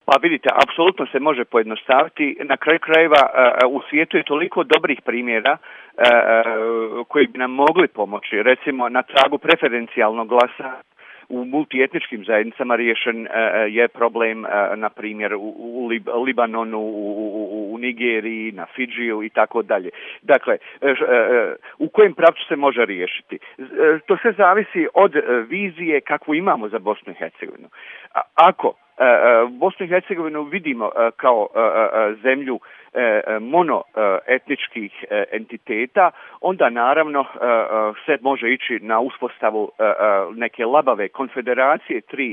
Pa vidite, apsolutno se može pojednostaviti. Na kraju krajeva u svijetu je toliko dobrih primjera koji bi nam mogli pomoći. Recimo, na tragu preferencijalnog glasa u multietničkim zajednicama riješen je problem, na primjer, u Libanonu, u Nigeriji, na Fidžiju i tako dalje. Dakle, u kojem pravcu se može riješiti? To sve zavisi od vizije kakvu imamo za Bosnu i Hercegovinu. Ako Bosnu i Hercegovinu vidimo kao zemlju monoetničkih entiteta, onda naravno se može ići na uspostavu neke labave konfederacije tri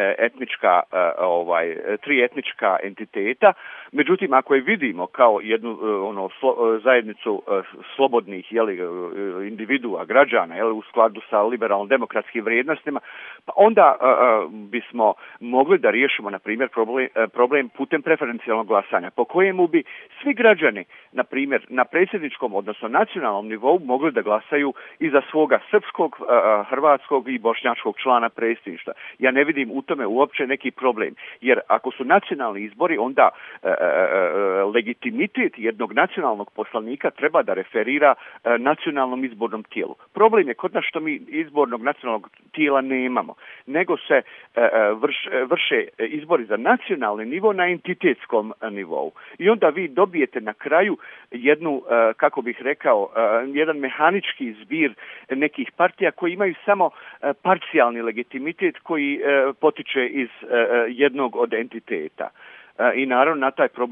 etnička entiteta. Međutim, ako je vidimo kao jednu zajednicu slobodnih individua, građana, u skladu sa liberalno-demokratskim vrijednostima, pa onda bismo mogli da riješimo, na primjer, problem putem preferencijalnog glasanja, po kojemu bi svi građani, na primjer, na predsjedničkom, odnosno nacionalnom nivou, mogli da glasaju i za svoga srpskog, hrvatskog i bošnjačkog člana predsjedništva. Ja ne vidim u tome uopće neki problem, jer ako su nacionalni izbori, onda legitimitet jednog nacionalnog poslanika treba da referira nacionalnom izbornom tijelu. Problem je kod nas što mi izbornog nacionalnog tijela nemamo, nego se vrše izbori za nacionalni nivo na entitetskom nivou. I onda vi dobijete na kraju jednu, kako bih rekao, jedan mehanički zbir nekih partija koji imaju samo parcijalni legitimitet koji potiče iz jednog od entiteta. I naravno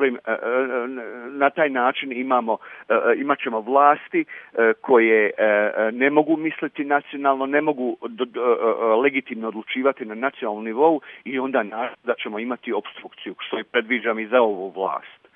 na taj način imat ćemo vlasti koje ne mogu misliti nacionalno, ne mogu legitimno odlučivati na nacionalnom nivou i onda naravno da ćemo imati opstrukciju, što je predviđam i za ovu vlast.